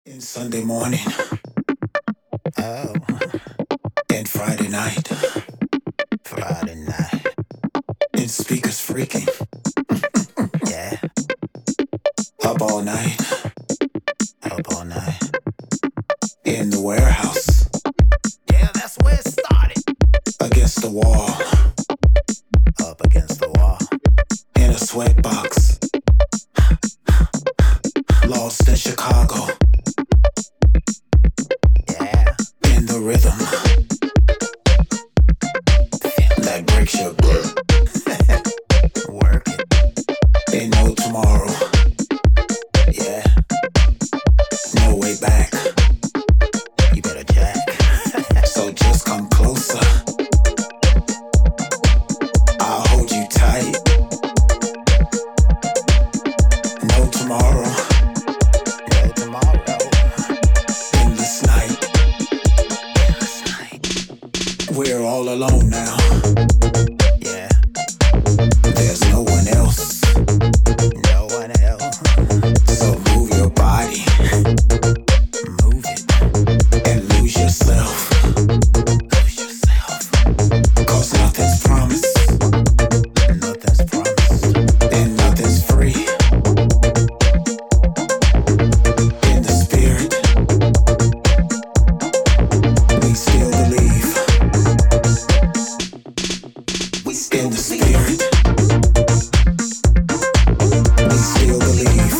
In Sunday morning Oh, and Friday night, Friday night. in speakers freaking, Yeah, up all night, up all night. in the warehouse, Yeah, that's where it started. against the wall, Up against the wall. in a sweatbox, lost in Chicago, Yeah, in the rhythm that breaks your back. work it. Ain't no tomorrow, Yeah, no way back. you better jack. So just come closer, I'll hold you tight. No tomorrow, No tomorrow. in this night, we're all alone now. Yeah, There's no one else, no one else. so move your body Move it. and lose yourself. Lose yourself. Cause nothing's promised Nothing's promised. and nothing's free. In the spirit, we still believe. In the spirit, we still believe.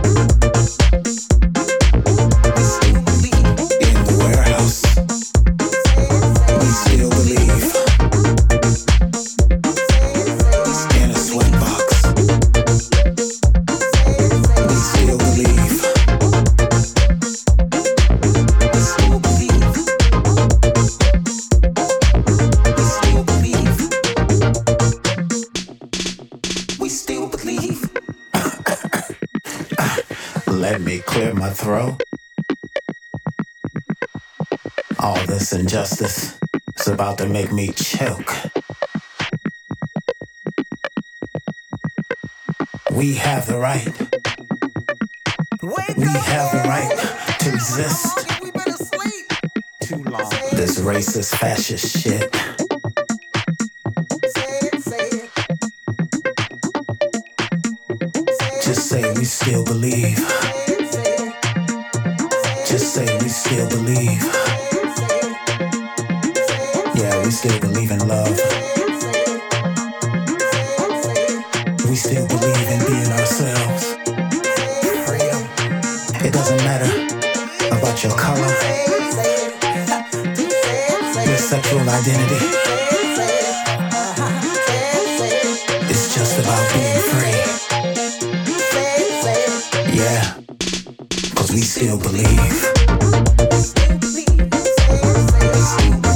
In the warehouse, we still believe. In a sweatbox, we still believe. We still believe. We still believe. We still believe. Let me clear my throat. All this injustice is about to make me choke. We have the right. Wake We up, have the right man. to resist How long have we been asleep? too long. This racist, fascist shit. Say it, say it. Just say we still believe. Just say we still believe. Yeah, we still believe in love. We still believe in being ourselves. Freedom. It doesn't matter about your color, your sexual identity. It's just about being free. Yeah, cause we still believe. We still believe.